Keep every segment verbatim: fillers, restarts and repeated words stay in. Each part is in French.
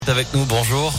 Avec nous, bonjour.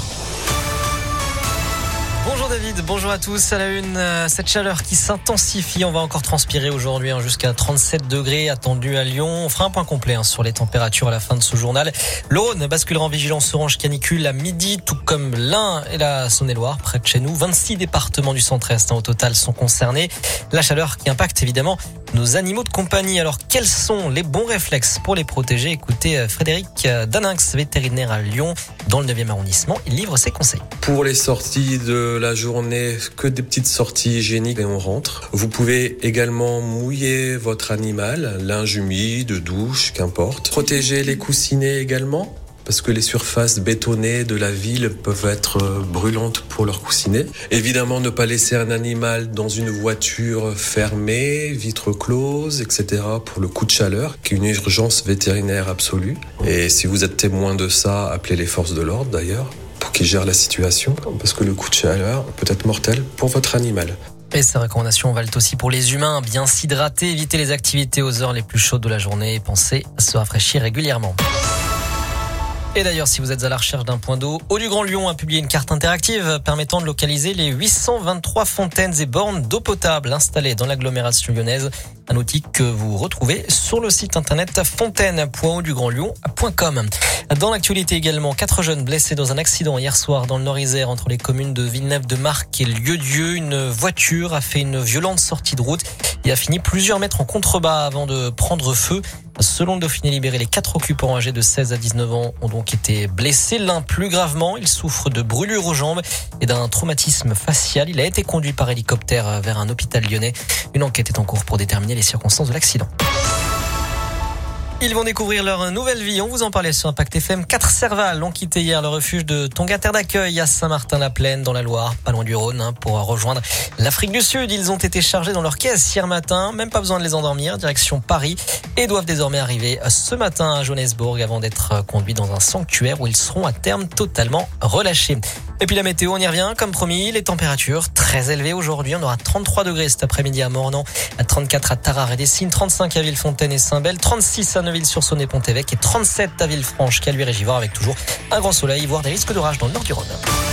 Bonjour David, bonjour à tous. À la une, cette chaleur qui s'intensifie, on va encore transpirer aujourd'hui hein, jusqu'à trente-sept degrés attendus à Lyon. On fera un point complet hein, sur les températures à la fin de ce journal. L'Rhône basculera en vigilance orange canicule à midi, tout comme l'Ain et la Saône-et-Loire près de chez nous. vingt-six départements du centre-est hein, au total sont concernés. La chaleur qui impacte évidemment nos animaux de compagnie. Alors quels sont les bons réflexes pour les protéger? Écoutez Frédéric Daninx, vétérinaire à Lyon, dans le neuvième arrondissement. Il livre ses conseils. Pour les sorties de la journée, que des petites sorties hygiéniques et on rentre. Vous pouvez également mouiller votre animal, linge humide, douche, qu'importe. Protéger les coussinets également, parce que les surfaces bétonnées de la ville peuvent être brûlantes pour leurs coussinets. Évidemment, ne pas laisser un animal dans une voiture fermée, vitres closes, et cetera pour le coup de chaleur, qui est une urgence vétérinaire absolue. Et si vous êtes témoin de ça, appelez les forces de l'ordre d'ailleurs, pour qu'ils gèrent la situation, parce que le coup de chaleur peut être mortel pour votre animal. Et ces recommandations valent aussi pour les humains. Bien s'hydrater, éviter les activités aux heures les plus chaudes de la journée et pensez à se rafraîchir régulièrement. Et d'ailleurs, si vous êtes à la recherche d'un point d'eau, Eau du Grand Lyon a publié une carte interactive permettant de localiser les huit cent vingt-trois fontaines et bornes d'eau potable installées dans l'agglomération lyonnaise. Un outil que vous retrouvez sur le site internet fontaine point eau du grand lyon point com. Dans l'actualité également, quatre jeunes blessés dans un accident hier soir dans le Nord-Isère entre les communes de Villeneuve-de-Marcq et Lieu-Dieu. Une voiture a fait une violente sortie de route et a fini plusieurs mètres en contrebas avant de prendre feu. Selon le Dauphiné libéré, les quatre occupants âgés de seize à dix-neuf ans ont donc été blessés. L'un plus gravement, il souffre de brûlures aux jambes et d'un traumatisme facial. Il a été conduit par hélicoptère vers un hôpital lyonnais. Une enquête est en cours pour déterminer les circonstances de l'accident. Ils vont découvrir leur nouvelle vie. On vous en parlait sur Impact F M. Quatre Servals ont quitté hier le refuge de Tonga Terre d'accueil à Saint-Martin-la-Plaine dans la Loire, pas loin du Rhône, hein, pour rejoindre l'Afrique du Sud. Ils ont été chargés dans leur caisse hier matin. Même pas besoin de les endormir. Direction Paris et doivent désormais arriver ce matin à Johannesburg avant d'être conduits dans un sanctuaire où ils seront à terme totalement relâchés. Et puis la météo, on y revient. Comme promis, les températures très élevées aujourd'hui. On aura trente-trois degrés cet après-midi à Mornan, à trente-quatre à Tarare et Dessines, trente-cinq à Villefontaine et Saint-Bel, trente-six à Neuville-sur-Saône et Pont-Évêque et trente-sept à Villefranche, Caluire et Givors avec toujours un grand soleil, voire des risques d'orage dans le nord du Rhône.